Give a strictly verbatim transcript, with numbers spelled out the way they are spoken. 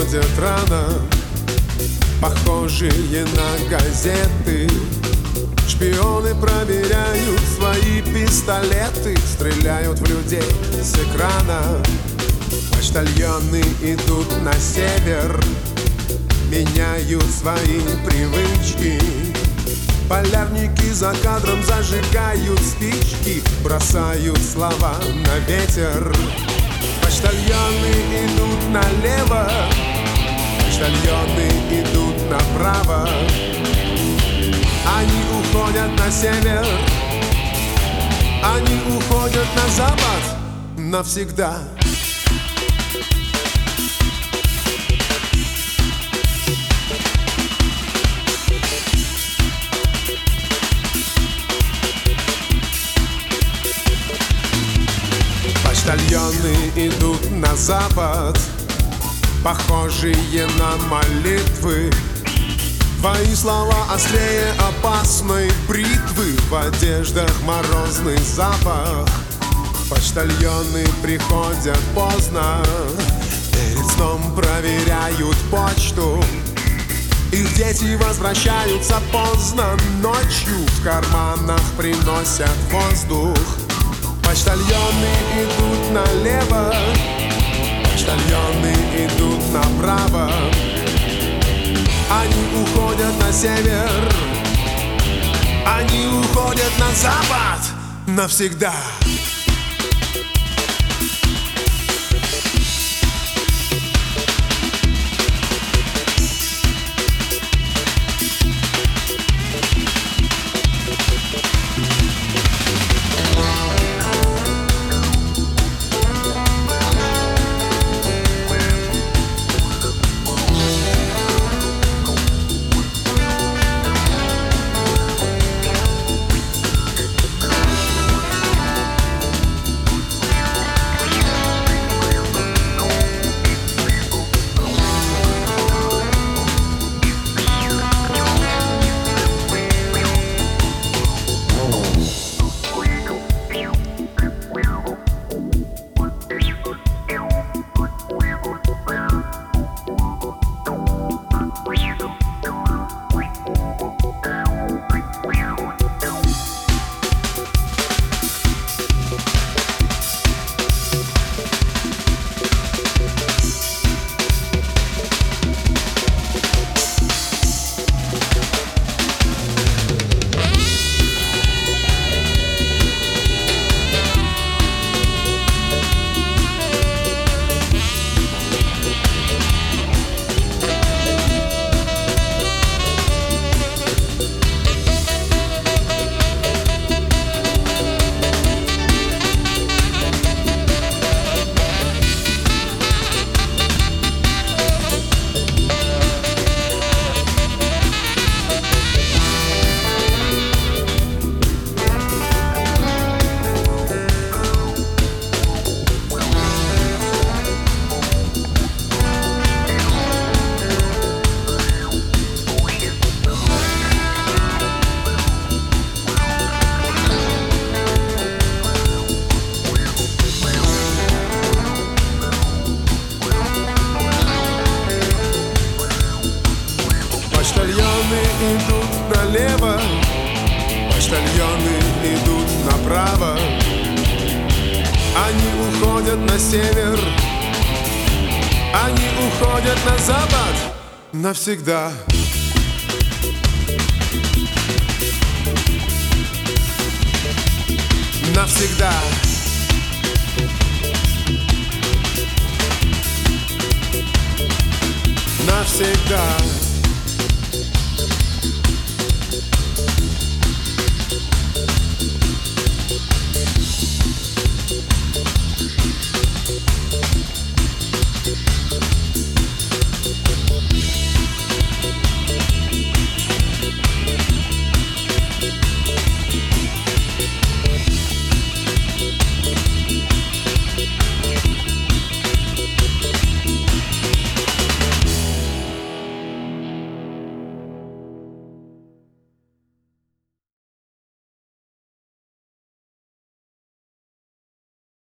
приходят рано, похожие на газеты. Шпионы проверяют свои пистолеты, стреляют в людей с экрана. Почтальоны идут на север, меняют свои привычки. Полярники за кадром зажигают спички, бросают слова на ветер. Почтальоны идут налево, почтальоны идут направо. Они уходят на север, они уходят на запад навсегда. Почтальоны идут на запад, похожие на молитвы. Твои слова острее опасной бритвы, в одеждах морозный запах. Почтальоны приходят поздно, перед сном проверяют почту. Их дети возвращаются поздно ночью, в карманах приносят воздух. Почтальоны идут налево, почтальоны идут направо. Они уходят на север, они уходят на запад навсегда. Почтальоны идут налево, почтальоны идут направо. Они уходят на север, они уходят на запад навсегда. Навсегда. Навсегда.